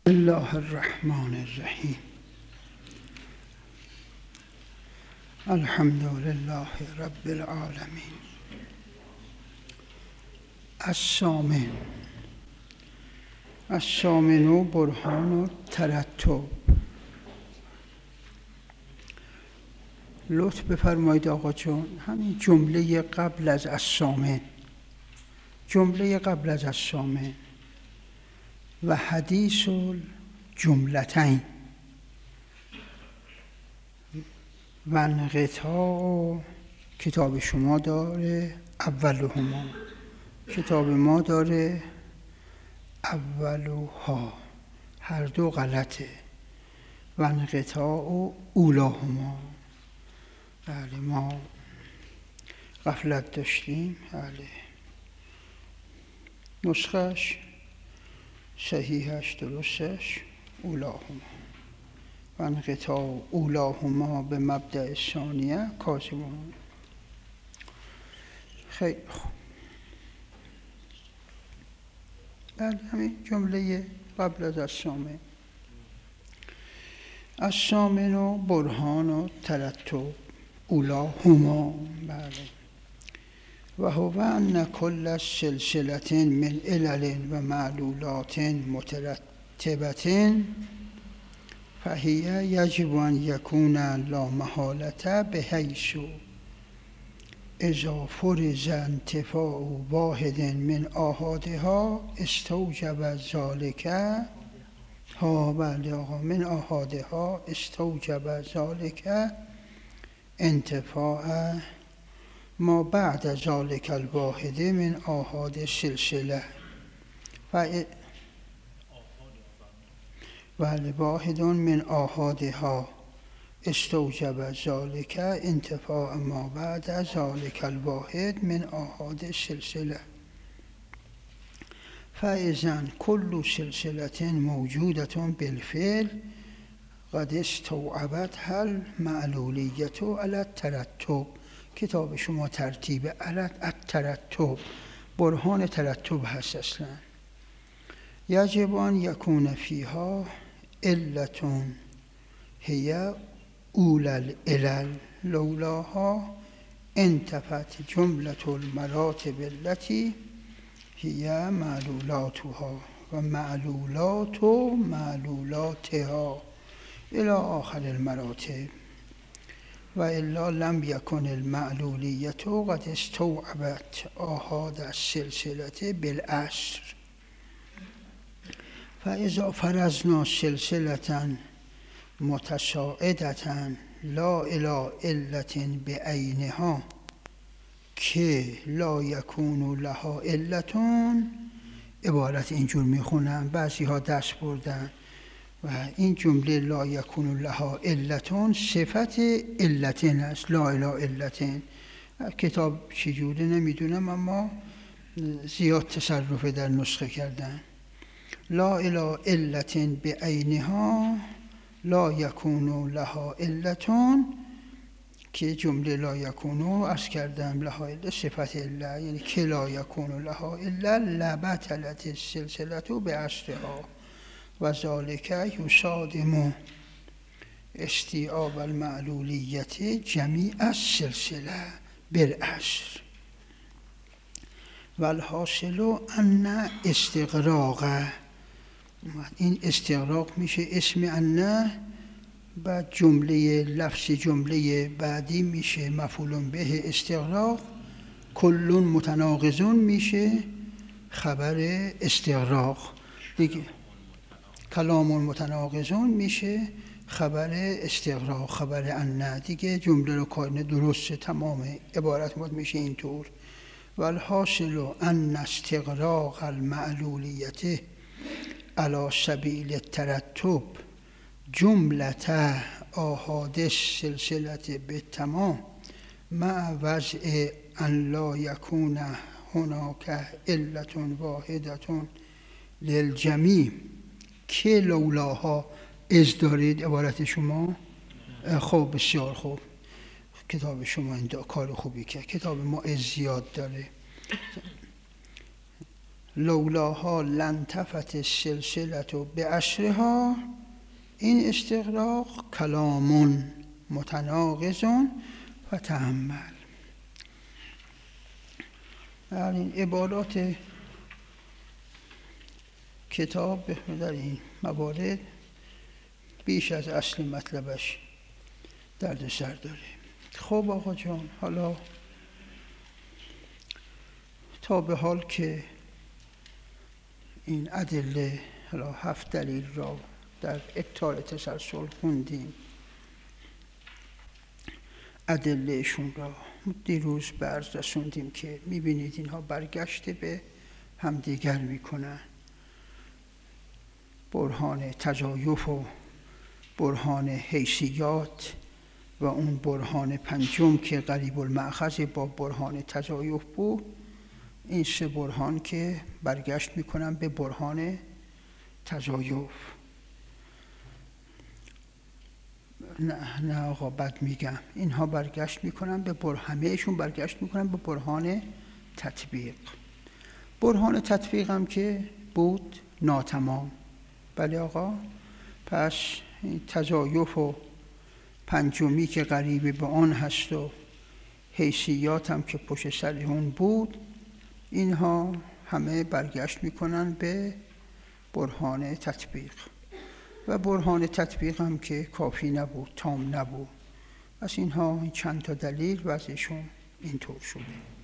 الله الرحمن الرحیم. الحمد لله رب العالمین. الثامن برهان ترتب. لطف بفرمایید آقا جون، همین جمله قبل از الثامن، جمله قبل از الثامن و حدیث الجملتین و انقطاع کتاب شما داره اولهما، کتاب ما داره اولها، هر دو غلطه. و انقطاع اولاهما، بله ما غفلت داشتیم. بله نسخش صحیحش درستش اولاهما و انقطاع اولاهما به مبدأ ثانیه کاذبون. خیلی خوب، بله همین جمله قبل از الثامن. الثامن و برهان و ترتب اولاهما. بله و هو ان کل سلسله من علل و معلولات مترتبه فهی یجب ان یکون لا محالة بحیث اذا فرض انتفاع واحد من آحادها استوجب ذلك بله آقا، من آحادها استوجب ذلك انتفاع ما بعد ذلك الواحد من آحاد السلسله بله واحد من آحادها استوجب ذلك انتفاع ما بعد ذلك الواحد من آحاد السلسله فإذا كل سلسله موجوده بالفعل قد استوعبتها المعلولیة علی الترتب. کتاب شما ترتیب علی الترتب، برهان ترتب هست. اصلا یجب ان یکون فیها علة هی اول العلل لولاها انتفت جملة المراتب التي هي معلولاتها و معلولات معلولاتها الى آخر المراتب و الا لم یکن المعلولیة قد استوعبت آحاد السلسله بالاصل. فاذا فرضنا سلسله متصاعدة لا الی علة بعینها که لا یکون لها علتون، عبارت اینجور میخونن، بعضی ها دست بردن و این جمله لا یکون لها علتون صفت علتین است، لا الی علتین. کتاب چجوره نمیدونم، اما زیاد تصرف در نسخه کردن. لا الی علتین بعینها لا یکون لها علتون، که جمله لا یکونو عرض کردم لها الا صفت الا، یعنی که لا یکون لها الا لبطلت السلسله باصلها و ذالک یصادم استیعاب المعلولیت جمیع السلسله بالاصل. و الحاصل ان استغراق، این استغراق میشه اسم ان، بعد جمله لفظ جمله بعدی میشه مفعول به استغراق، کل متناقضون میشه خبر استغراق دیگه، کلام متناقضون میشه خبر استغراق، خبر ان دیگه. جمله رو کارن درسته، تمام عبارت ما میشه اینطور. و الحاصل ان استغراق المعلولیت علی سبیل الترتب جملة آحاد السلسله بالتمام مع وضع ان لا یکون هناک علة واحدة للجمیع که لولاها از دارید عبارت شما. خب بسیار خوب، کتاب شما این کار خوبی کرد. کتاب ما از زیاد داره. لولاها لنتفت السلسله بعشرها، این استغراق کلام متناقض فتأمل. در این عبارات کتاب در این موارد بیش از اصل مطلبش درد سر داره. خب آقا جان، حالا تا به حال که این ادله، حالا 7 دلیل را در ابطال تسلسل خوندیم، ادلهشون را دیروز به عرض رسوندیم که میبینید اینها برگشته به همدیگر میکنن. برهان تضایف و برهان حیثیات و اون برهان پنجم که قریب المأخذ با برهان تضایف بود، این 3 برهان که برگشت میکنن به برهان تضایف. نه آقا بد میگم، اینها برگشت میکنن به همهشون برگشت میکنن به برهان تطبیق. برهان تطبیق هم که بود ناتمام. بله آقا، پس تضایف و پنجمی که قریب به آن هست و حیثیات هم که پشت سر اون بود، اینها همه برگشت میکنن به برهان تطبیق. و برهان تطبیق هم که کافی نبود، تام نبود. پس اینها چند تا دلیل وضعشون اینطور شده.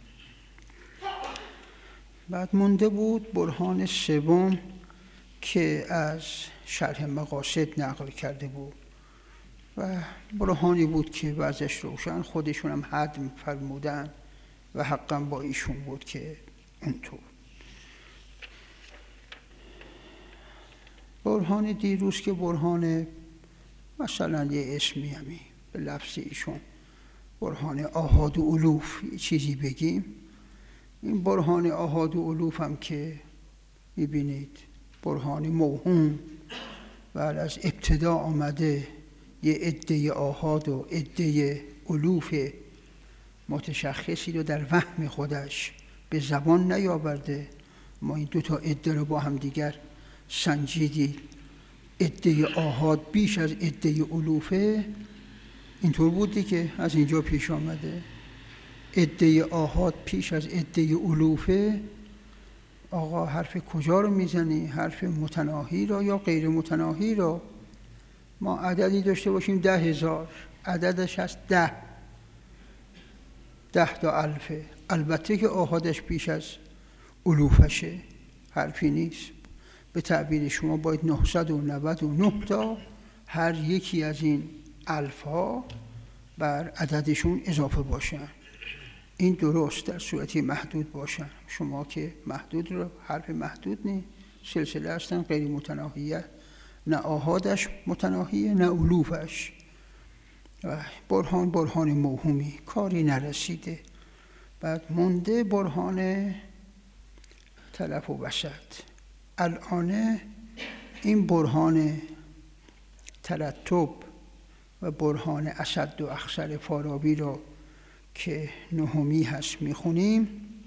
بعد مونده بود برهان سوم که از شرح مقاصد نقل کرده بود و برهانی بود که وضعش روشن، خودشون هم حد فرمودن و حقا با ایشون بود که اینطور. برهان دیروز که برهان مثلا یه اسمی همی به لفظ ایشون برهان آحاد و الوف چیزی بگیم، این برهان آحاد و الوف هم که میبینید برهان موهوم و از ابتدا آمده یه عده آحاد و عده الوف متشخصی رو در وهم خودش به زبان نیاورده. ما این 2 تا عده رو با هم دیگر سنجیدی، عده آحاد بیش از عده الوفه، اینطور بودی که از اینجا پیش آمده عده آحاد پیش از عده الوفه. آقا حرف کجا رو میزنی؟ حرف متناهی را یا غیر متناهی را؟ ما عددی داشته باشیم 10,000، عددش هست 10 تا الفه، البته که آحادش بیش از الوفشه، حرفی نیست. به تعبیر شما باید 999 تا هر یکی از این الفها بر عددشون اضافه باشن. این درست در صورتی محدود باشن. شما که محدود رو، حرف محدود نیست، سلسله هستن غیر متناهیه، نه آحادش متناهیه نه الوفش. برهان موهومی، کاری نرسیده. بعد مونده برهان تلف و وسط. الان این برهان ترتب و برهان اسد و اخسر فارابی را که 9می هست میخونیم،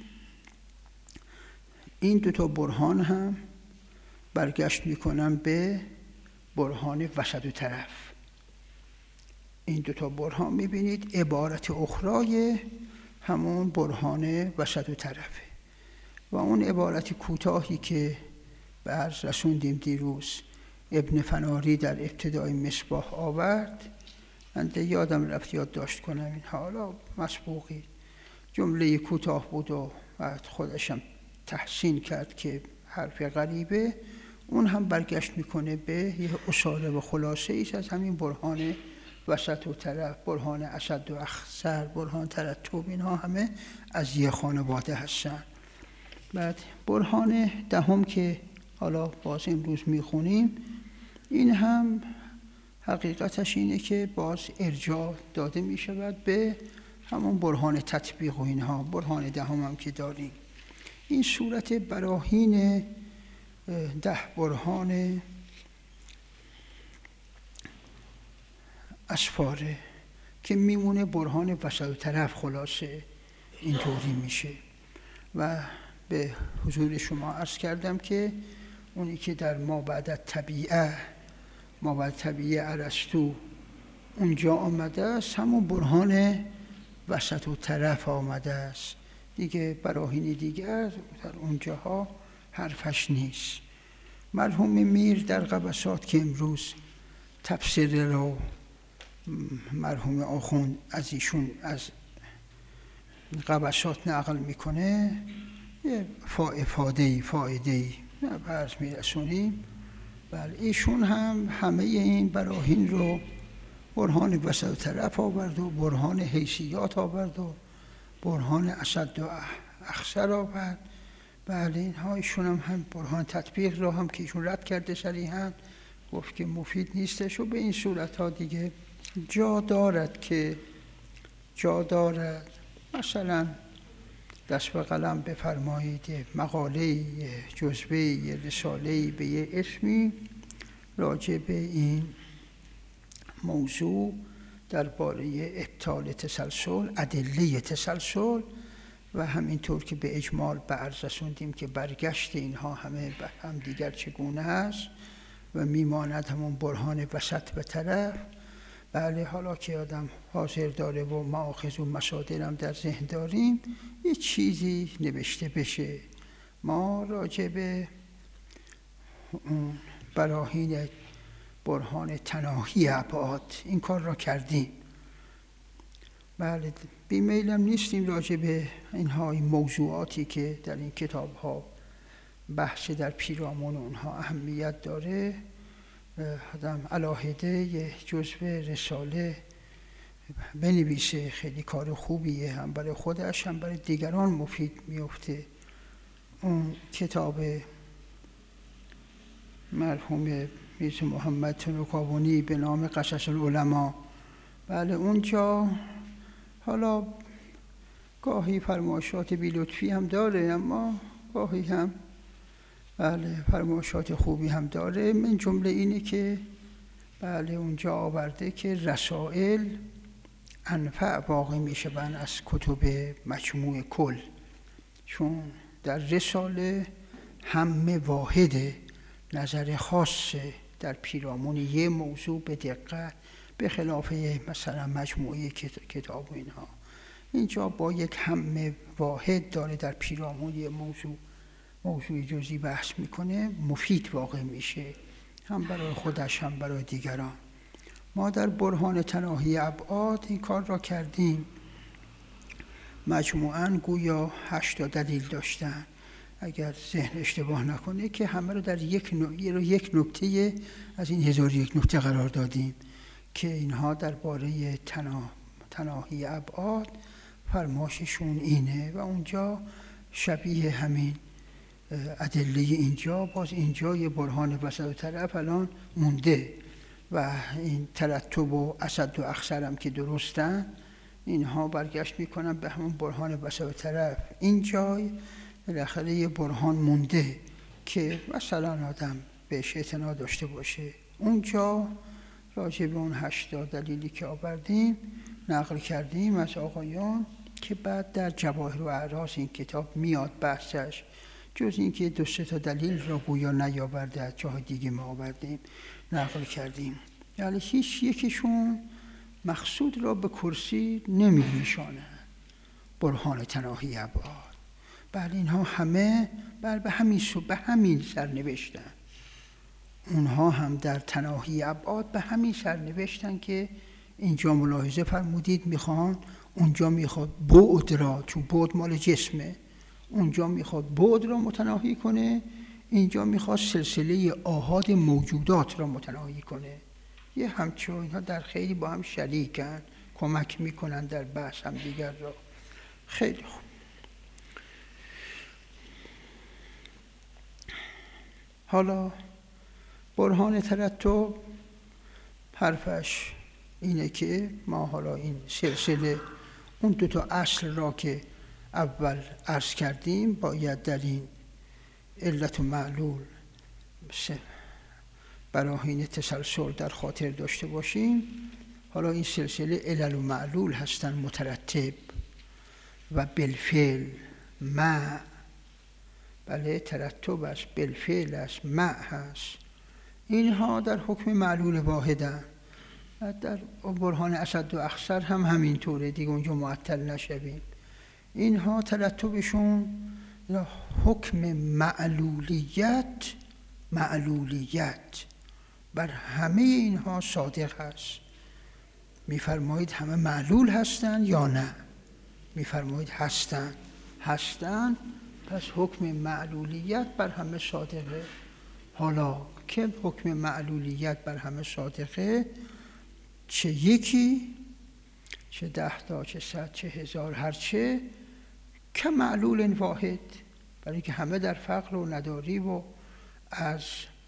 این 2 تا برهان هم برگشت میکنن به برهان وسط و طرف. این 2 تا برهان میبینید عبارت اخرای همون برهان وسط و طرفه. و اون عبارت کوتاهی که به عرض رسوندیم دیروز ابن فناری در ابتدای مصباح آورد، من یادم رفت یادداشت کنم این حالا مسبوقی، جمله کوتاه بود و بعد خودشم تحسین کرد که حرف غریبه، اون هم برگشت میکنه به یه اصاله و خلاصه ایست از همین برهان وسط و طرف، برهان اسد و اخسر، برهان ترتب، اینها همه از یه خانواده هستن. بعد برهان 10 که حالا باز امروز میخونیم، این هم حقیقتش اینه که باز ارجاع داده میشود به همون برهان تطبیق و اینها. برهان 10 هم که داریم، این صورت براهین 10 برهان اسفاره که میمونه برهان وسط و طرف، خلاصه اینطوری میشه. و به حضور شما عرض کردم که اونی که در ما بعد طبیعه ارسطو اونجا آمده است، همون برهان وسط و طرف آمده است دیگه. براهین دیگر در اونجاها حرفش نیست. مرحوم میر در قبسات که امروز تفسیر رو مرحوم آخوند از ایشون از قبسات نقل میکنه، یه فایده‌ای عرض میرسونیم. بله ایشون هم همه این براهین رو برهان وسط و طرف آورد و برهان حیثیات آورد و برهان اسد و اخسر آورد. بله اینها ایشون هم برهان تطبیق رو هم که ایشون رد کرده صریحاً، گفت که مفید نیستش و به این صورت ها دیگه جا دارد مثلا دست به قلم بفرمایید مقاله جزوه رساله به یه اسمی راجع به این موضوع درباره ابطال تسلسل، ادله تسلسل و همینطور که به اجمال به عرض رسوندیم که برگشت اینها همه به هم دیگر چگونه است و میماند همون برهان وسط به طرف. بله حالا که آدم حاضر داره و مآخذ و مصادرم در ذهن داریم، یه چیزی نوشته بشه. ما راجع به براهین برهان تناهی ابعاد این کار را کردیم. بله بیمیلم نیستیم راجع به اینها، این موضوعاتی که در این کتاب ها بحث در پیرامون اونها اهمیت داره، آدم علاهده یه جزوه رساله بنویسه، خیلی کار خوبیه، هم برای خودش هم برای دیگران مفید میفته. اون کتاب مرحوم میرزا محمد تنوکابونی به نام قصص العلماء، بله اونجا حالا گاهی فرمایشات بی لطفی هم داره، اما گاهی هم بله فرمایشات خوبی هم داره. من جمله اینه که بله اونجا آورده که رسائل انفع واقع میشه بن از کتب مجموع کل، چون در رساله همه واحده، نظر خاصه در پیرامون یه موضوع به دقت، به خلاف مثلا مجموعه کتاب و اینها. اینجا با یک همه واحد داره در پیرامون یه موضوع جزئی بحث میکنه، مفید واقع میشه هم برای خودش هم برای دیگران. ما در برهان تناهی ابعاد این کار را کردیم. مجموعاً گویا 8 دلیل داشتن اگر ذهن اشتباه نکنه، که همه رو در یک نکته از این 1001 نکته قرار دادیم که اینها درباره تناهی ابعاد فرماششون اینه و اونجا شبیه همین ادله اینجا، باز اینجا یه برهان وسط و طرف الان مونده و این ترتب و اسد و اخسر هم که درستن، اینها برگشت میکنن به همون برهان وسط و طرف. اینجا بالاخره یه برهان مونده که مثلا آدم بهش اعتنا داشته باشه. اونجا راجع به اون 8 دلیلی که آوردیم نقل کردیم از آقایان که بعد در جواهر و اعراض این کتاب میاد بحثش، جز این که 2-3 دلیل را گویا نیاورده، از جای دیگه ما آوردیم نقل کردیم. یعنی هیچ یکیشون مقصود را به کرسی نمی‌نشانه. برهان تناهی ابعاد، بله اینها همه به همین سر نوشتن. اونها هم در تناهی ابعاد به همین سر نوشتن که اینجا ملاحظه فرمودید میخوان، اونجا میخواد بعد را، چون بعد مال جسمه، اونجا میخواد بعد را متناهی کنه، اینجا میخواد سلسله آحاد موجودات را متناهی کنه. یه همچون اینها در خیلی با هم شریکن، کمک میکنن در بحث هم دیگر را. خیلی خوب. حالا برهان ترتب حرفش اینه که ما حالا این سلسله اون 2 اصل را که اول عرض کردیم باید در این علت و معلول براهین تسلسل در خاطر داشته باشیم. حالا این سلسله علل و معلول هستن، مترتب و بالفعل مع بله ترتب است، بالفعل است، مع هست. اینها در حکم معلول واحدن. در برهان اسد و اخسر هم همینطوره دیگه، اونجا معطل نشویم. اینها ترتبشون حکم معلولیت بر همه اینها صادق هست. میفرمایید همه معلول هستن یا نه؟ میفرمایید هستن، پس حکم معلولیت بر همه صادقه. حالا که حکم معلولیت بر همه صادقه، چه یکی، چه 10 تا، چه 100، چه 1000، هرچه، که معلول واحد، برای که همه در فقر و نداری و از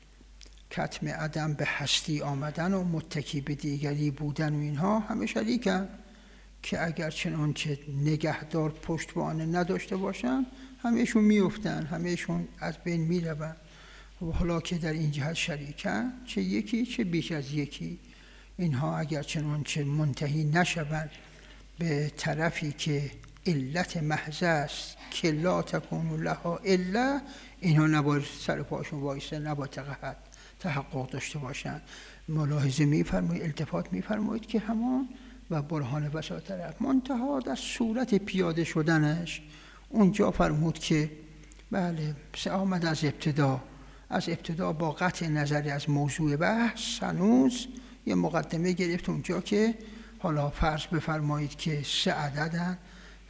کتم عدم به هستی آمدن و متکی به دیگری بودن و اینها همه شریکن، که اگر چنانچه نگهدار پشتوانه نداشته باشن همهشون میافتن، همهشون از بین میروند. و حالا که در این جهت شریکن، چه یکی چه بیش از یکی، اینها اگر چنانچه منتهی نشوند به طرفی که علت محض است که لا تکون لها الا، اینها نباید سر پاشون وایسه، نباید تحقق داشته باشند. ملاحظه میفرمایید، التفات میفرمایید که همان و برهان بساطرف منتها در صورت پیاده شدنش اونجا فرمود که بله آمد از ابتدا با قطع نظری از موضوع بحث هنوز یه مقدمه گرفت اونجا که حالا فرض بفرمایید که 3 عددن،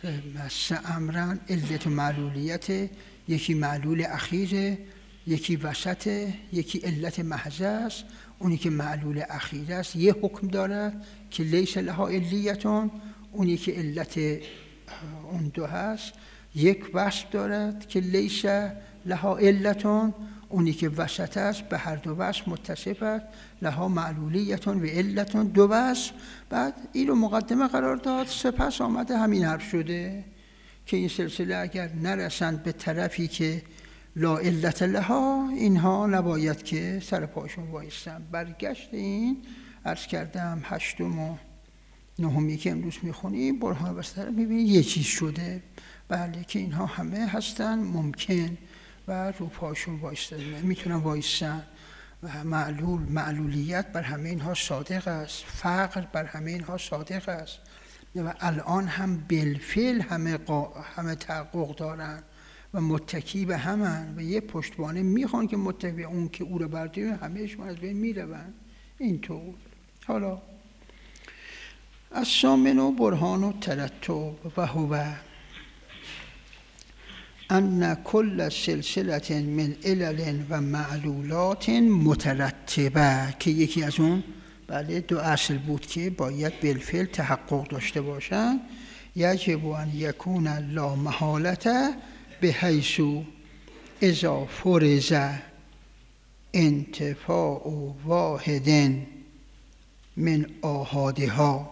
3 امرن، علت و معلولیت، یکی معلول اخیره، یکی وسطه، یکی علت محض است. اونی که معلول اخیر است یه حکم دارد که لیس لها علیتون، اونی که علت اون دو هست یک وصف دارد که لیس لها علتون، اونی که وسط است به هر دو وصف متصف است، لها معلولیتون و علتون، 2 وصف. بعد این رو مقدمه قرار داد، سپس آمده همین حرف شده که این سلسله اگر نرسند به طرفی که لا علت لها، اینها نباید که سر پاشون وایستن. برگشت این عرض کردم 8 و 9 که امروز میخونیم برهان بسطرف میبینید یه چیز شده، بله که اینها همه هستن ممکن و رو پاشون وایستن، میتونن وایستن و معلولیت بر همه اینها صادق است، فقر بر همه اینها صادق است و الان هم بالفعل همه تحقق دارن و متکی به همن و یه پشتوانه میخوان که متکی به اون که او رو برداریم، همهشون از بین میروند. اینطور حالا الثامن برهان الترتب و هو ان کل سلسله من علل و معلولات مترتبه، که یکی از اون بله 2 اصل بود که باید بالفعل تحقق داشته باشن. یجب ان یکون لا محالة بحیث اذا فرض انتفاع واحد من آحادها.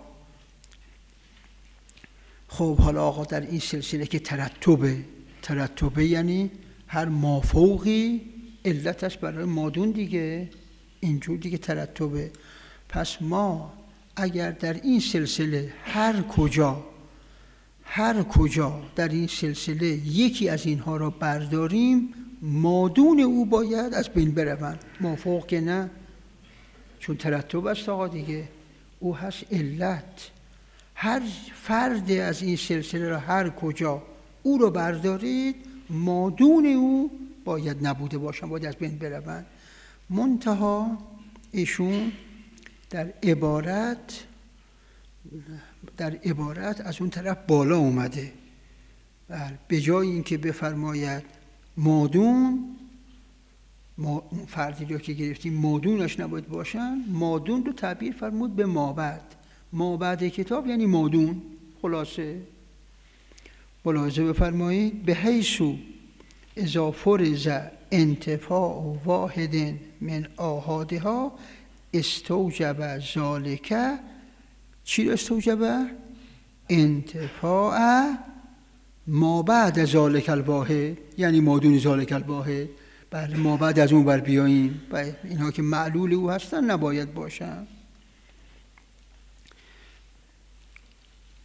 خب حالا آقا در این سلسله که ترتبه یعنی هر مافوقی علتش برای مادون دیگه، اینجور دیگه ترتبه. پس ما اگر در این سلسله هر کجا در این سلسله یکی از اینها را برداریم، مادون او باید از بین بروند، مافوق که نه، چون ترتب است آقا دیگه، او هست علت. هر فرد از این سلسله را هر کجا او رو بردارید، مادون او باید نبوده باشن، باید از بین بروند. منتها ایشون در عبارت از اون طرف بالا اومده، به جای اینکه بفرماید مادون، فردی رو که گرفتیم مادونش نباید باشن، مادون رو تعبیر فرمود به مابعد کتاب یعنی مادون. خلاصه ملاحظه بفرمایید به حیث اذا فرض انتفاع واحد من آحادها استوجب ذالک. چی رو استوجب؟ انتفاع ما بعد ذالک الواحد، یعنی مادون ذالک الواحد. بله ما بعد از اون بر بیاییم، اینها که معلول او هستن نباید باشن.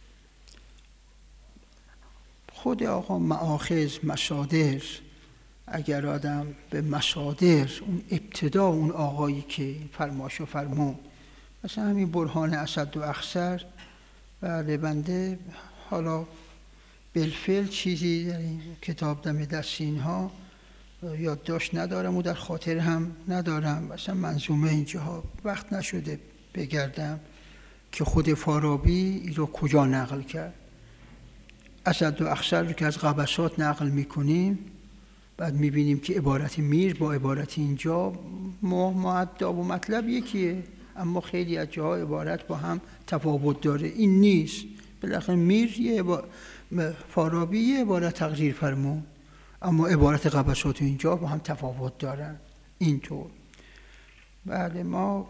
خود آقا مآخذ مصادر اگر آدم به مصادر اون ابتدا اون آقایی که فرماشو فرمون مثلا همین برهان اسد و اخسر بله بنده حالا بالفعل چیزی در این کتاب دم دست اینها یادداشت ندارم و در خاطر هم ندارم، مثلا منظومه اینجاها وقت نشده بگردم که خود فارابی این رو کجا نقل کرد. اسد و اخسر رو که از قبسات نقل میکنیم بعد میبینیم که عبارت میر با عبارت اینجا مؤدب و مطلب یکیه، اما خیلی از جاها عبارت با هم تفاوت داره. این نیست، بالاخره میر فارابی یه عبارت تقریر فرمون، اما عبارت قبسات اینجا با هم تفاوت دارن. اینطور بعد ما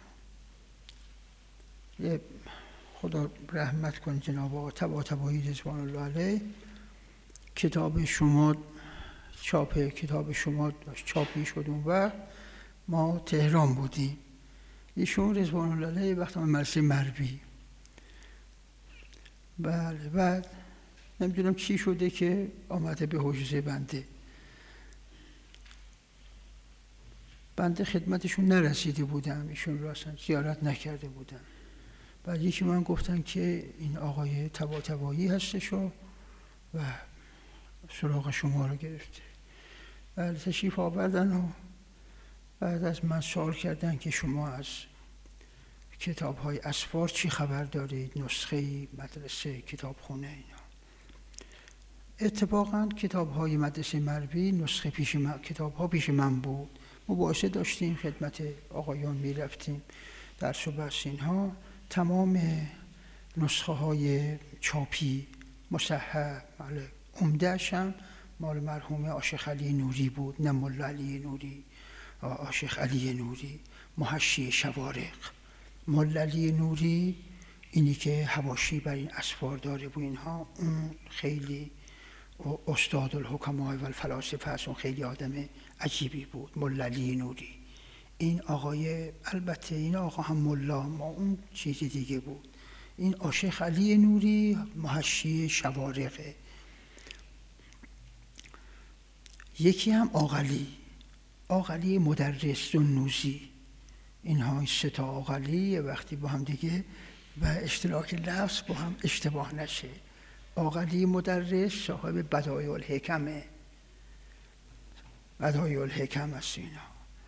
خدا رحمت کن جناب آقا طباطبایی رضوان الله علیه، کتاب شما چاپ کتاب شما چاپی شد اون وقت ما تهران بودیم، ایشون رضوان الله علیه وقت من مدرسه مربی، بله بعد نمیدونم چی شده که آمده به حجزه بنده خدمتشون نرسیده بودم، ایشون رو اصلا زیارت نکرده بودم. بعد یکی من گفتن که این آقای طباطبایی هستش و سراغ شما رو گرفته. بعد تشریف آوردن و بعد از من سوال کردن که شما از کتاب‌های اسفار چی خبر دارید، نسخه مدرسه کتابخونه اینا. اتفاقاً کتاب‌های مدرسه مربی نسخه کتاب‌ها پیش من بود، مباحثه داشتیم خدمت آقایان میرفتیم درس و بحث اینها. تمام نسخه های چاپی مصحح عمده‌اش هم مال مرحوم آشیخ علی نوری بود، نه ملا علی نوری، آشیخ علی نوری، محشی شوارق. ملا علی نوری اینی که حواشی بر این اسفار داره و اینها، اون خیلی استاد الحکماء و الفلاسفه است، اون خیلی آدم عجیبی بود ملا علی نوری. این آقای البته این آقا هم ملا، ما اون چیز دیگه بود. این آشیخ علی نوری محشی شوارقه. یکی هم آقلی مدرس سنوسی. اینها این سه تا آقلی وقتی با هم دیگه و اشتراک لفظ با هم اشتباه نشه. آقلی مدرس صاحب بدایع الحکمه، بدایع الحکم است اینا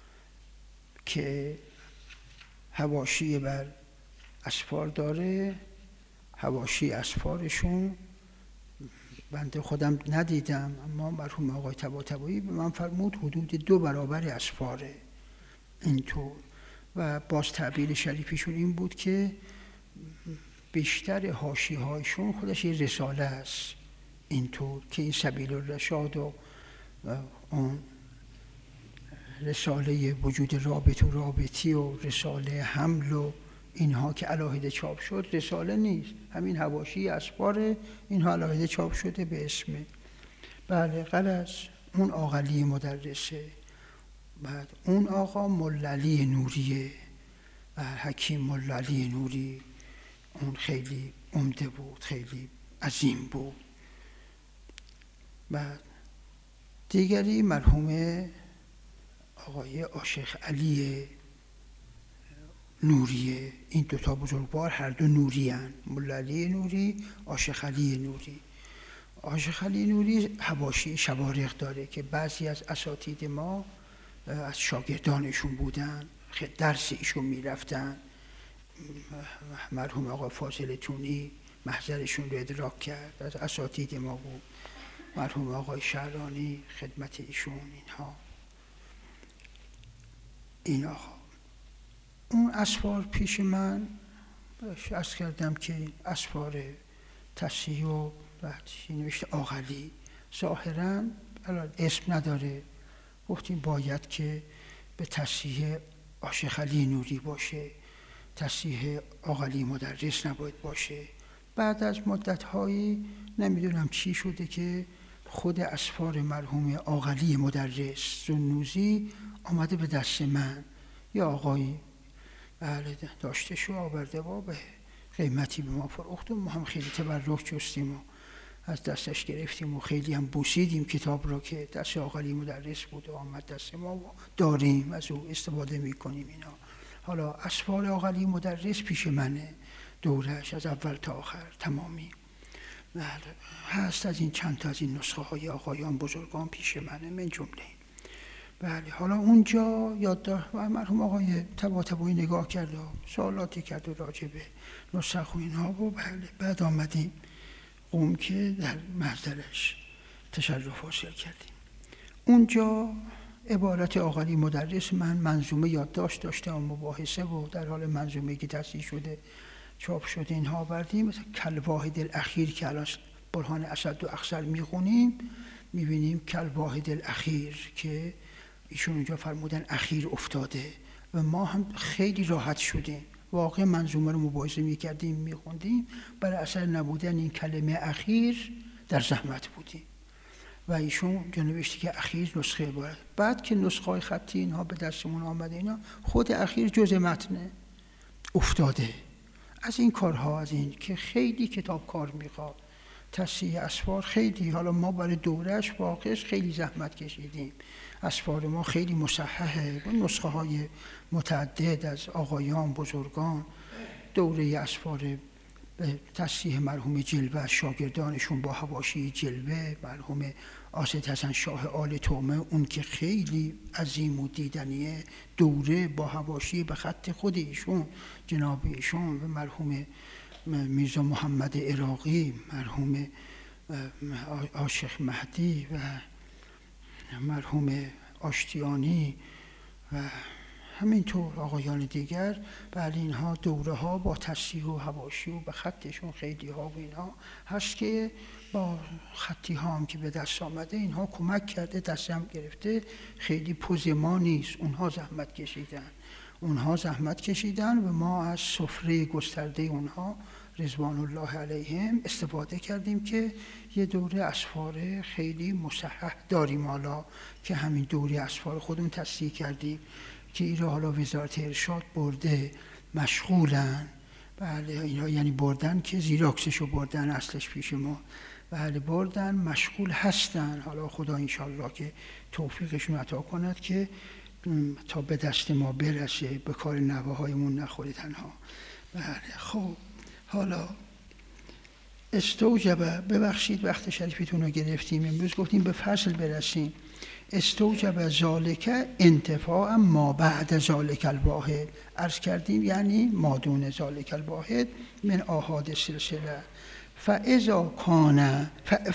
که حواشی بر اسفار داره. حواشی اسفارشون بنده خودم ندیدم، اما مرحوم آقای طباطبایی به من فرمود حدود 2 برابر اسفاره اینطور. و باز تعبیر شریفیشون این بود که بیشتر حاشیه‌هایشون خودش یه رساله است اینطور، که این سبیل الرشاد و اون رساله وجود رابط و رابطی و رساله حمل و اینها که علاهده چاپ شد رساله نیست، همین حواشی اسفار اینها علاهده چاپ شده به اسم. بله غلط، اون آقلی مدرسه. بعد اون آقا ملا علی نوریه، حکیم ملا علی نوری، اون خیلی عمده بود، خیلی عظیم بود. بعد دیگری مرحوم آقای آشیخ علی نوریه. این 2 تا بزرگوار هر دو نوری هن، ملا علی نوری، آشیخ علی نوری. آشیخ علی نوری حواشی شوارق داره که بعضی از اساتید ما از شاگردانشون بودن، درس ایشون میرفتن. مرحوم آقا فاضل تونی محضرشون رو ادراک کرد، از اساتید ما بود. مرحوم آقای شعرانی خدمت ایشون این آقا. اون اسفار پیش من عرض کردم که اسفار تصحیح و نوشته آقلی، ظاهراً اسم نداره. گفتیم باید که به تصحیح آشیخ علی نوری باشه، تصحیح آقلی مدرس نباید باشه. بعد از مدت‌هایی نمیدونم چی شده که خود اسفار مرحوم آقلی مدرس سنوسی آمده به دست من. یا آقایی بله داشته شو آورده با به قیمتی به ما فروخت و ما هم خیلی تبرک جستیم و از دستش گرفتیم و خیلی هم بوسیدیم کتاب را که دست آقا علی مدرس بود و آمد دست ما و داریم از او استفاده میکنیم اینا. حالا اسفار آقا علی مدرس پیش منه، دورش از اول تا آخر تمامی هست. از این چند تا از این نسخه های آقایان بزرگان پیش منه من جمله. بله حالا اونجا یادداشت مرحوم آقای طباطبایی نگاه کرد و سوالاتی کرد و راجع به نسخ و اینها و بله بعد آمدیم قوم که در محضرش تشرف حاصل کردیم. اونجا عبارت آقا علی مدرس من منظومه یادداشت داشتم مباحثه و در حال منظومه که تصحیح شده چاپ شده اینها آوردیم. مثلا کالواحد الاخیر که الان برهان اسد و اخضر میخونیم میبینیم کالواحد الاخیر که ایشون اونجا فرمودن اخیر افتاده و ما هم خیلی راحت شدیم. واقعا منظومه رو مباحثه میکردیم میخوندیم برای اثر نبودن این کلمه اخیر در زحمت بودیم و ایشون جا نوشته که اخیر نسخه عبارت. بعد که نسخه های خطی اینها به دستمون آمده اینا خود اخیر جزء متن افتاده. از این کارها از این که خیلی کتاب کار میخواد تصحیح اسفار خیلی. حالا ما برای دورش واقعش خیلی زحمت کشیدیم. اسفار ما خیلی مصححه و نسخه های متعدد از آقایان بزرگان دوره اسفار تصحیح مرحوم جلوه از شاگردانشون با حواشی جلوه مرحوم آسد حسن شاه آل تومه اون که خیلی عظیم و دیدنیه دوره با حواشی به خط خود ایشون جناب ایشون و مرحوم میرزا محمد عراقی مرحوم عاشق مهدی و مرحوم آشتیانی و همینطور آقایان دیگر. بله اینها دوره ها با تصحیح و حواشی و به خطشون خیلی ها و اینها هست که با خطی ها هم که به دست آمده اینها کمک کرده دست هم گرفته. خیلی پوز ما نیست، اونها زحمت کشیدن و ما از سفره گسترده اونها رضوان الله علیهم استفاده کردیم که یه دوره اسفار خیلی مصحح داریم حالا که همین دوره اسفار خودمون تصحیح کردیم که این را حالا وزارت ارشاد برده مشغولن. بله اینا یعنی بردن که زیراکسشو بردن اصلش پیش ما بله بردن مشغول هستن. حالا خدا انشالله که توفیقشون عطا کند که تا به دست ما برسه به کار نوه‌هایمون نخوره تنها. بله خب حالا استوجب ببخشید وقت شریفتون رو گرفتیم امروز گفتیم به فصل برسیم. استوجب ذالک انتفاع ما بعد ذالک الواحد عرض کردیم یعنی ما دون ذالک الواحد من آحاد سلسله فاذا کان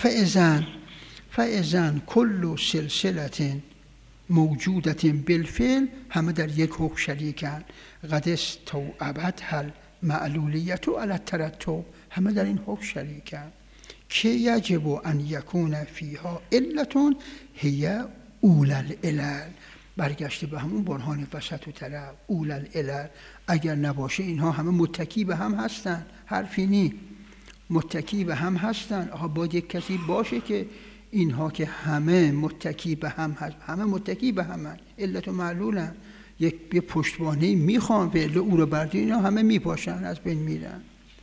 فاذا کل سلسله موجودت بالفعل همه در یک حکم شریکن قد استوعبت هل معلولیت علی الترتب همه در این حکم شریکن که یجب ان یکون فیها علت هی اول العلل برگشته به همون برهان وسط و طلب اول العلل اگر نباشه اینها همه متکی به هم هستن حرفی نی متکی به هم هستن. آها باید یک کسی باشه که اینها که همه متکی به هم هست همه متکی به هم علت و معلولن یک پشتوانه میخوان به او رو بردی اینا همه میپاشن از بین میرن.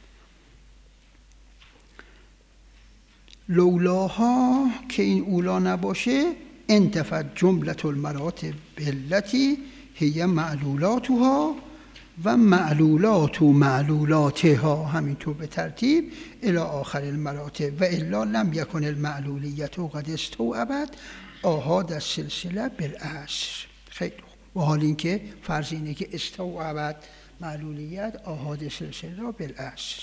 لولاها که این اولا نباشه انتفت جملت المراتب التي هي معلولاتها و معلولات و معلولاتها همینطور به ترتیب الی آخر المراتب و الا لم یکن المعلولیت قد استوعبت آحاد السلسله بالاصل. خیلی و حال اینکه فرض اینه که استوعبت معلولیت آحاد سلسله را بالاصل.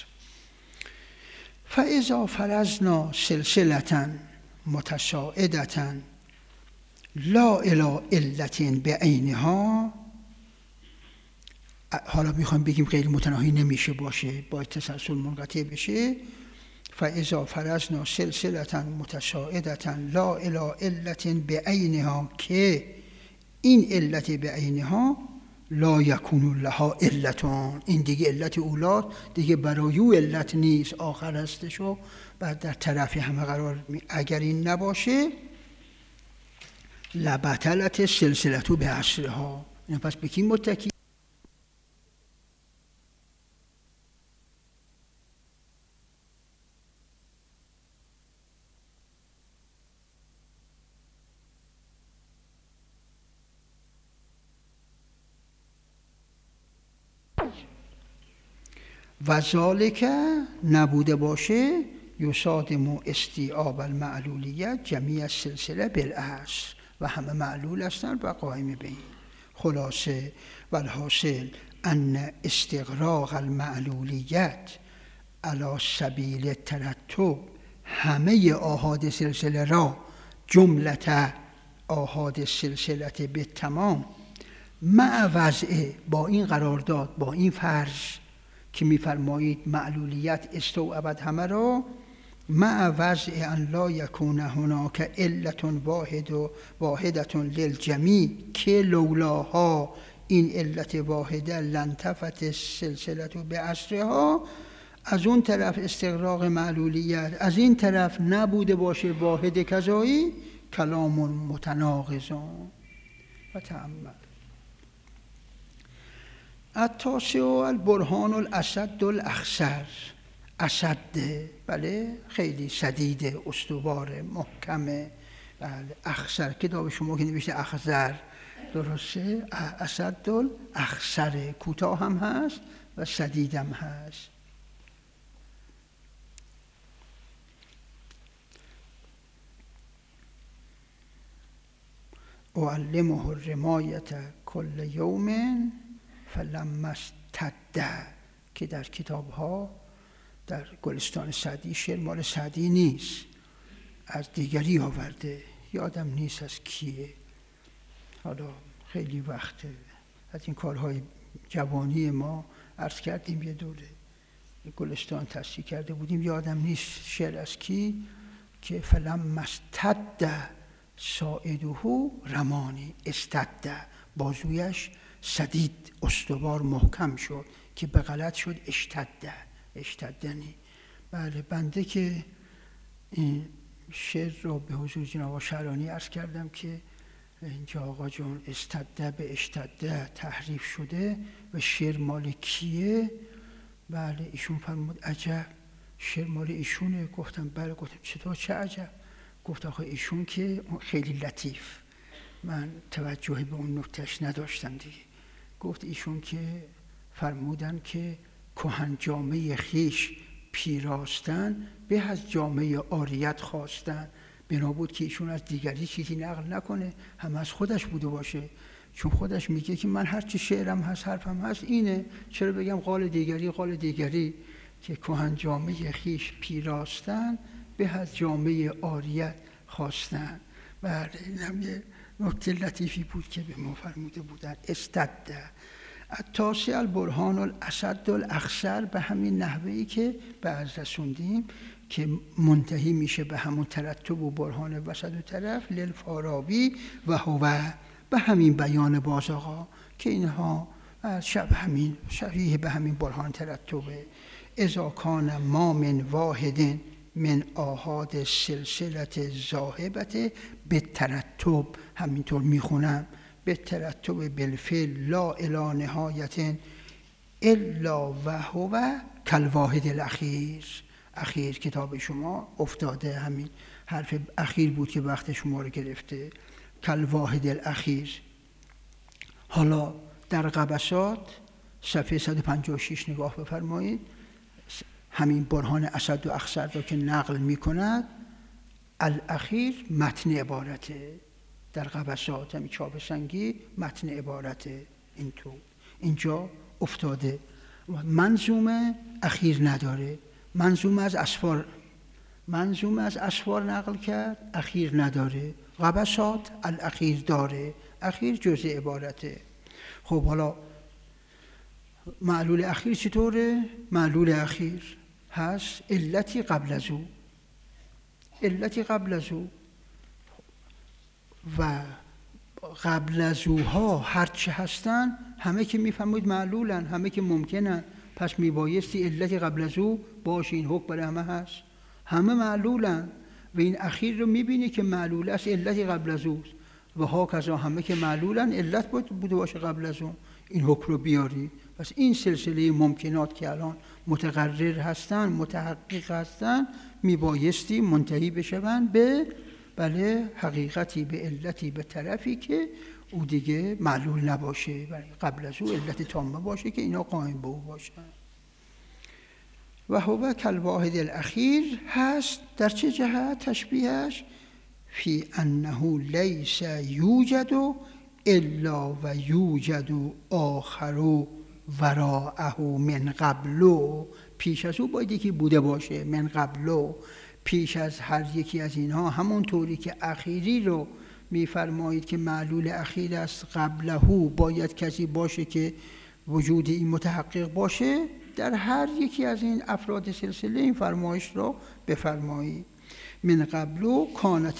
فاذا فرضنا سلسله متساعدة لا الی علت بعینها حالا میخوایم بگیم غیر متناهی نمیشه باشه باید تسلسل منقطع بشه. فاذا فرضنا سلسله متساعدة لا الی علت بعینها که این علت بعینها لا یکون لها علتان این دیگه علت اولا دیگه برای او علت نیست آخر هستش و بعد در طرف همه قرار اگر این نباشه لبطلت سلسلتو به اصلها. پس به کی متکی و ذالک نبوده باشه یصادم استیعاب المعلولیت جمیع السلسله بالاصل و همه معلول هستند و قائم به این. خلاصه و الحاصل ان استغراق المعلولیت علی سبیل ترتب همه آحاد سلسله را جملت آحاد سلسله به تمام مع وضع با این قرارداد با این فرض که میفرمایید معلولیت استوعبت همه را مع وضع ان لا یکون هناک علت واحدة للجمیع که لولاها این علت واحده لانتفت سلسله به اصلها. از اون طرف استغراق معلولیت، از این طرف نبوده باشه واحد کذایی، کلام متناقضان. و تأمل التاسع البرهان الاسد الاخضر. اسد، بله، خیلی سدید، استوار، محکمه. بله، اخضر، کتاب شما که نوشته اخضر، درسته؟ اسد الاخضر، کوتاه هم هست و سدید هم هست. اعلمه الرمایت کل یوم فلما استد، که در کتاب ها در گلستان سعدی، شعر مال سعدی نیست، از دیگری آورده، یادم نیست از کیه. حالا خیلی وقته از این کارهای جوانی ما عرض کردیم، یه دوره گلستان تصحیح کرده بودیم، یادم نیست شعر از کی، که فلما استد ساعده رمانی، استد بازویش سدید، استوار، محکم شد، که به غلط شد اشتدنی. بله، بنده که این شعر رو به حضور جناب شعرانی عرض کردم که اینجا آقا جون استده به اشتده تحریف شده و شعر مال کیه؟ بله، ایشون فرمود عجب شعر مال ایشونه. گفتم بله. گفتم چطور، چه عجب؟ گفت آخه ایشون که خیلی لطیف، من توجهی به اون نکتهش نداشتم دیگه. گفت ایشون که فرمودن که کهن جامعه خیش پیراستن به از جامعه عاریت خواستن، بنا بود که ایشون از دیگری چیزی نقل نکنه، هم از خودش بوده باشه، چون خودش میگه که من هر چی شعرم هست، حرفم هست اینه، چرا بگم قال دیگری، که کهن جامعه خیش پیراستن به از جامعه عاریت خواستن. بله، این هم یه نکته لطیفی بود که به ما فرموده بودن. استده التاسع البرهان الاسد الاخضر، به همین نحوهی که بعض رسوندیم که منتهی میشه به همون ترتب و برهان وسط و طرف للفارابی و هو، به همین بیان باز آقا که اینها شبیه به همین برهان ترتبه. اذا کان ما من واحد من آحاد سلسلت ذاهبت به ترتب، همینطور میخونم، به ترتب بالفعل لا الی نهایت الا و هو کالواحد الاخیر. اخیر کتاب شما افتاده، همین حرف اخیر بود که وقت شما رو گرفته، کالواحد الاخیر. حالا در قبسات صفحه 156 نگاه بفرمایید، همین برهان اسد و اخضر را که نقل می کند، الاخیر متن عبارته، در قبسات همین چاپ سنگی متن عبارته، اینجا افتاده. منظومه اخیر نداره، منظومه از اسفار نقل کرد، اخیر نداره. قبسات الاخیر داره، اخیر جزء عبارته. خب حالا معلول اخیر چطوره؟ معلول اخیر هست علتی قبل از او و قبل از اوها هرچه هستن همه که میفهمید معلولن، همه که ممکنن، پس میبایستی علتی قبل از او باشه. این حکم برای همه هست، همه معلولن و این اخیر رو میبینی که معلول است، علتی قبل از اوست و ها کذا همه که معلولن علت بوده باشه قبل از اون، این حکم رو بیاری. پس این سلسله ممکنات که الان متقرر هستن، متحقق هستن، میبایستی منتهی بشون به بله حقیقتی، به علتی، به طرفی که او دیگه معلول نباشه، قبل از او علت تامه باشه که اینا قائم به او باشن. و هو کالواحد الاخیر هست در چه جهت تشبیهش؟ فی انه لیس یوجد الا و یوجد آخر وراءه من قبل. پیش از او باید یکی بوده باشه، من قبل، پیش از هر یکی از اینها. همون طوری که اخیری رو میفرمایید که معلول اخیر است، قبله باید کسی باشه که وجود این متحقق باشه، در هر یکی از این افراد سلسله این فرمایش رو بفرمایید. من قبل کانت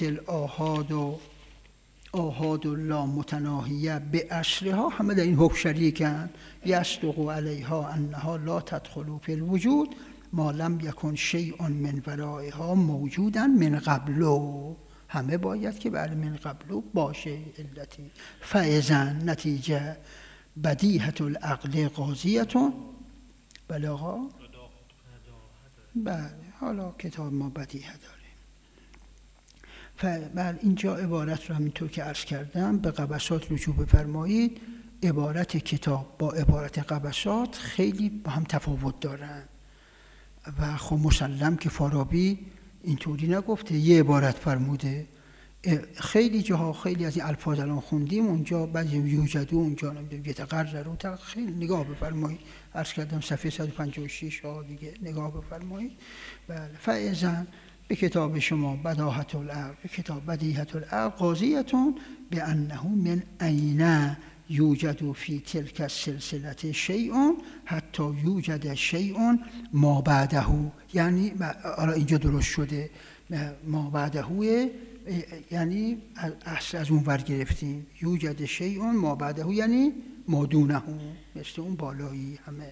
آحاد لا متناهیه به اسرها، همه در این حکم شریکن. یصدق علیها انها لا تدخل فی الوجود ما لم یکن شیء من ورائها موجودا من قبل. همه باید که بعد من قبل باشه علتی. فاذا نتیجه بدیهة العقل قاضیه. بله آقا؟ بله، حالا کتاب ما بدیهه داره. بله، اینجا عبارت رو همینطور که عرض کردم به قبسات رجوع بفرمایید. عبارت کتاب با عبارت قبسات خیلی با هم تفاوت دارن و خب مسلم که فارابی اینطوری نگفته، یه عبارت فرموده. خیلی جاها خیلی از این الفاظ الان خوندیم، اونجا بعضی یوجدو، اونجا یتقرر، خیلی نگاه بفرمایید. عرض کردم صفحه 156 ها دیگه نگاه بفرمایید. بله، فاذا به کتاب شما بداهة العقل، به کتاب بدیهة العقل قاضیتون به انه من عین یوجد فی تلک السلسله شیء حتی یوجد شیء ما بعده. یعنی حالا اینجا درست شده ما بعده، یعنی از اون ور گرفتیم. یوجد شیء ما بعده یعنی ما دونه، مثل اون بالایی همه.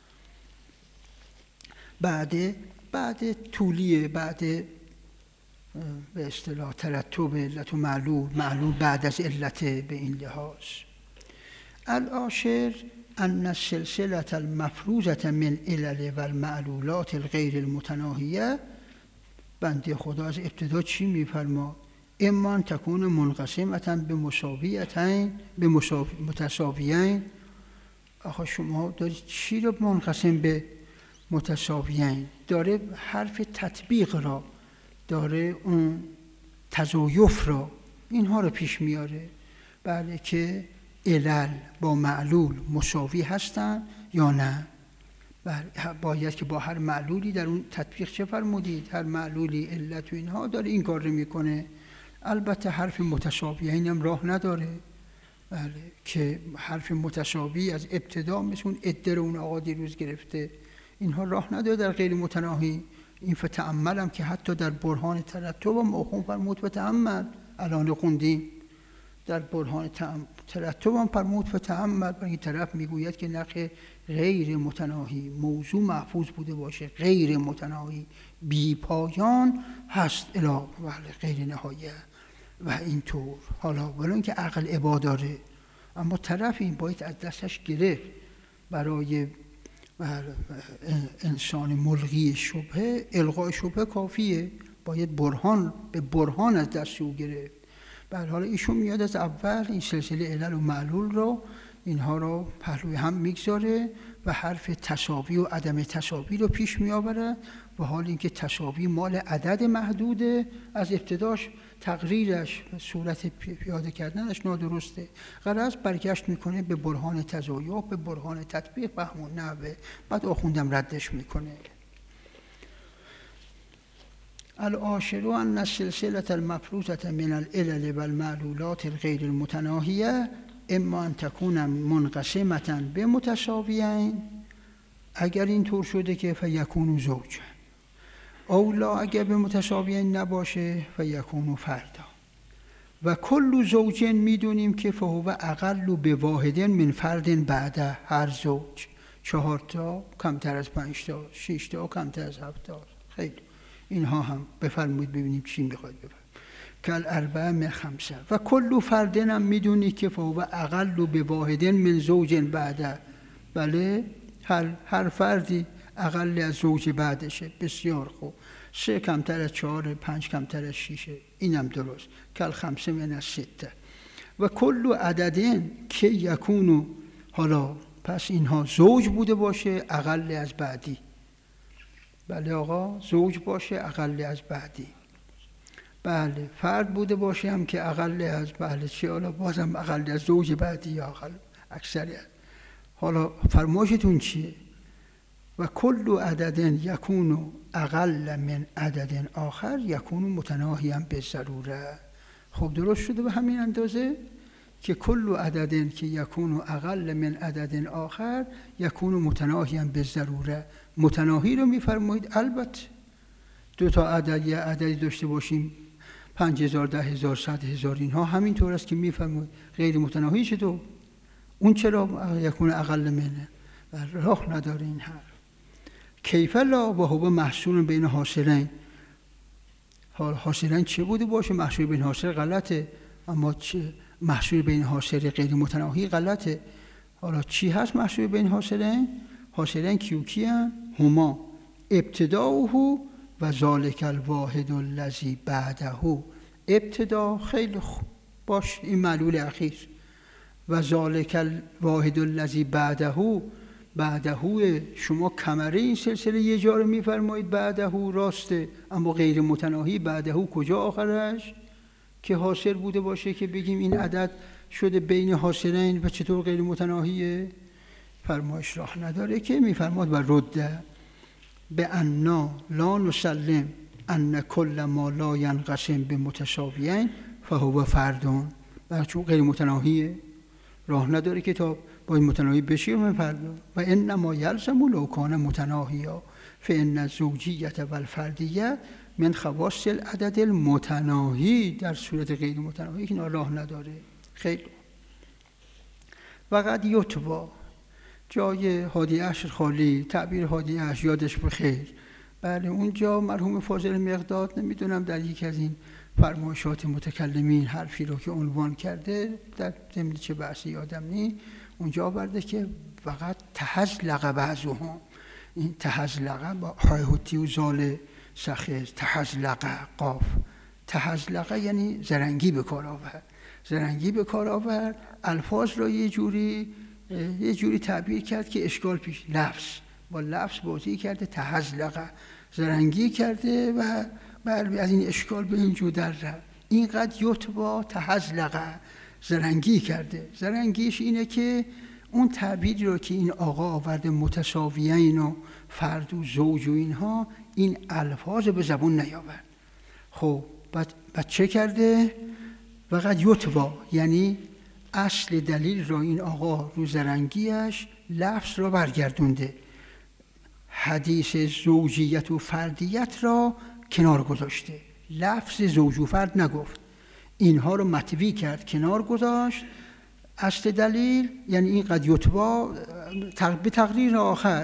بعد طولیه، بعد به اصطلاح ترتب علت و معلول بعد از علت به این لحاظ. العاشر ان السلسله المفروضه من علل و المعلولات الغیر المتناهیه. بنده خدا از ابتدا چی میفرما؟ اما ان تکون منقسمه به مساویتین، به متساویین. آخه شما دارید چی رو منقسم به متساویین؟ داره حرف تطبیق را، داره اون تضایف را، اینها رو پیش میاره. بله، که علل با معلول مساوی هستن یا نه. بله، باید که با هر معلولی در اون تطبیق چه فرمودید؟ هر معلولی علت و اینها داره این کار رو میکنه. البته حرف متساویین هم راه نداره. بله، که حرف متساوی از ابتدا مثل اون ادر اون آقا دیروز گرفته، اینها راه نداره در غیر متناهی. این فتأمل هم که حتی در برهان ترتب هم اخون فرمود فتأمل، الان خوندیم در برهان ترتب هم فرمود فتأمل. و این طرف میگوید که نخیر، غیر متناهی موضوع محفوظ بوده باشه، غیر متناهی بی پایان هست الی غیر نهایه و اینطور. حالا ولی اینکه عقل عبا داره، اما طرف این باید از دستش گرفت. برای انسان ملغی شبهه، الغای شبهه کافیه، باید برهان به برهان از دست او گرفت. بله، حالا ایشون میاد از اول این سلسله علل و معلول رو، اینها رو پهلوی هم میگذاره و حرف تساوی و عدم تساوی رو پیش میآوره. و حال اینکه تساوی مال عدد محدوده، از ابتداش تقریرش صورت پیاده کردنش نادرسته. غرض برگشت میکنه به برهان تضایف، به برهان تطبیق به همون نحوه. بعد آخوندم ردش میکنه. العاشر ان السلسله المفروضه من العلل والمعلولات الغیر المتناهیه اما ان تكون منقسمه به متساویین، اگر این طور شده که فیکون زوج، اولا اگر به متساویین نباشه فیکون فردا. و کل زوج میدونیم که فهو اقل به واحد من فرد بعد هر زوج. 4 تا کمتر از 5 تا، 6 تا کمتر از 7 تا. خیلی اینها هم بفرمایید ببینیم چی میخواید بفرمایید. کل اربعه من خمسه. و کل فردن هم میدونی که فهو اقل به واحد من زوج بعد. بله، هر فردی اقل از زوج بعدشه. بسیار خوب. 3 کمتر از 4، 5 کمتر از 6، اینم درست. کل خمسه من از 6. و کل عددین که یکونو، حالا پس اینها زوج بوده باشه اقل از بعدی. بله آقا، زوج باشه اقل از بعدی. بله فرد بوده باشه هم که اقل از، بله چه حالا بازم اقل از زوج بعدی یا اقل اکثریت. حالا فرمایشتون چیه؟ و کل عددن یکونو اقل من عدد آخر یکونو متناهیا به ضروره. خب درست شده به همین اندازه که کل عددن که یکونو اقل من عدد آخر یکونو متناهیا به ضروره. متناهی رو میفرمایید البته دو تا عدد یا عددی داشته باشیم 5000 10000 100000 اینها همینطور است که میفرمایید. غیر متناهی چطور؟ اون چرا یکون اقل منه؟ راه نداره این حرف. کیف لا و هو محصول بین حاصلین. حال حاصلین چه بوده باشه؟ محصول بین حاصل غلطه، اما چه محصول بین حاصل غیر متناهی غلطه. حالا چی هست محصول بین حاصلین؟ حاصلین کیان؟ هما ابتداؤه و ذالک الواحد الذی بعده. ابتدا خیلی خوب باش، این معلول اخیر. و ذالک الواحد الذی بعده، بعده شما کمره این سلسله یه جا رو میفرمایید بعده راسته، اما غیر متناهی بعده کجا آخرش؟ که حاصل بوده باشه که بگیم این عدد شده بین حاصلین و چطور غیر متناهیه؟ فرمایش راه نداره که میفرماد و رده به انا لا نسلم ان کل ما لا ینقسم به متساویین فهو فردون. چون غیر متناهیه راه نداره که تا باید متناهی بشی من فردون. و انما یلزم لو کان متناهیا فان الزوجیت و الفردیت من خواص العدد المتناهی. در صورت غیر متناهی که راه نداره. خیلی و قد یتبا، جای هادی عشر خالی، تعبیر هادی عشر یادش بخیر. بله اونجا مرحوم فاضل مقداد نمیدونم در یکی از این فرمایشات متکلمین حرفی رو که عنوان کرده در ضمن چه بحثی یادم نی، اونجا آورده که فقط تحزلق بعضهم. این تحزلق با حایحتی و زال سخز، تحزلق قاف، تحزلق یعنی زرنگی به کار آورد. زرنگی به کار آورد الفاظ را یه جوری تعبیر کرد که اشکال پیش، لفظ با لفظ بازی کرده، تحزلق زرنگی کرده و از این اشکال به این جو در رفت. اینقدر یتبا تحزلق زرنگی کرده. زرنگیش اینه که اون تعبیری رو که این آقا آورده متساویین و فرد و زوج و اینها، این الفاظ به زبون نیاورد. خب بعد چه کرده؟ فقط یتبا یعنی اصل دلیل را این آقا رو زرنگیش لفظ را برگردونده، حدیث زوجیت و فردیت را کنار گذاشته، لفظ زوج و فرد نگفت، اینها رو مطوی کرد کنار گذاشت. اصل دلیل یعنی این قد یتبا به تقریر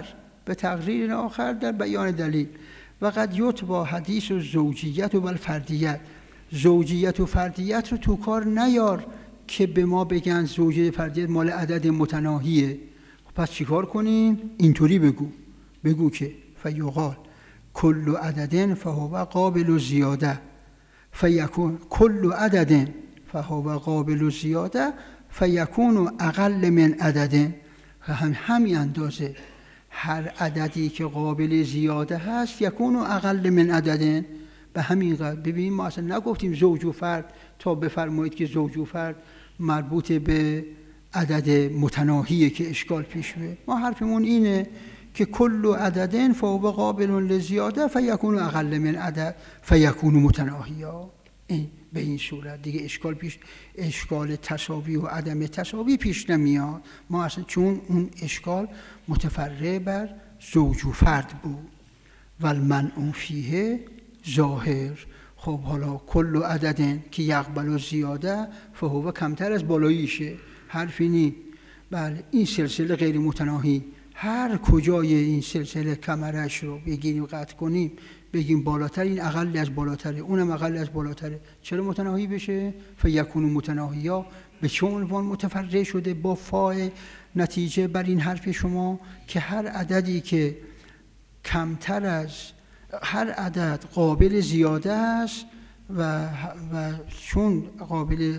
آخر در بیان دلیل. و قد یتبا حدیث و زوجیت و الفردیت. زوجیت و فردیت رو تو کار نیار که به ما بگن زوجیت فردیت مال عدد متناهیه. پس چیکار کنیم؟ اینطوری بگو که فیقال کل عدد فهو قابل زیاده فیکون کل عدد فهو قابل زیاده فیکون اقل من عدد. همین اندازه هر عددی که قابل زیاده هست یکون اقل من عدد. به همین قدر. ببینیم ما اصلا نگفتیم زوج و فرد تا بفرمایید که زوج و فرد مربوط به عدد متناهیه که اشکال پیش بیاد. ما حرفمون اینه که کل عدد فهو قابل لزیاده فیکون اقل من عدد فیکون متناهیا. به این صورت دیگه اشکال تساوی و عدم تساوی پیش نمیاد. ما اصلا چون اون اشکال متفرع بر زوج و فرد بود و المنع فیه ظاهر. خب حالا کل عدد که یقبل زیاده فهو کمتر از بالاییشه، حرفی نی. بله این سلسله غیر متناهی هر کجای این سلسله کمرش رو بگیریم قطع کنیم بگیم بالاتر، این اقل از بالاتره، اونم اقل از بالاتره، چرا متناهی بشه؟ فیکون متناهیا به چه عنوان متفرع شده با فاء نتیجه بر این حرف شما که هر عددی که کمتر از هر عدد قابل زیاده است و چون قابل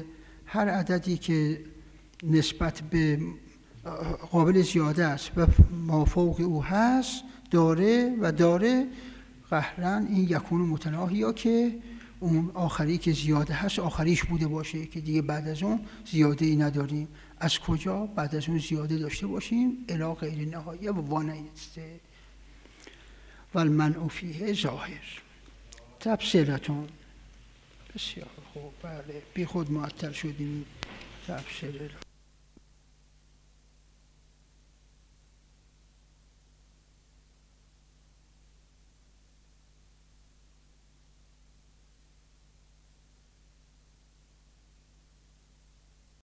هر عددی که نسبت به قابل زیاده است و مافوق او هست داره و داره قهرن این یکون متناهی که اون آخری که زیاده هست آخریش بوده باشه که دیگه بعد از اون زیاده ای نداریم. از کجا بعد از اون زیاده داشته باشیم؟ الی غیر نهایه و وانسته و المنع فیه ظاهر. تبصرتون بسیار خوب. بله بی خود معطل شدیم. تبصره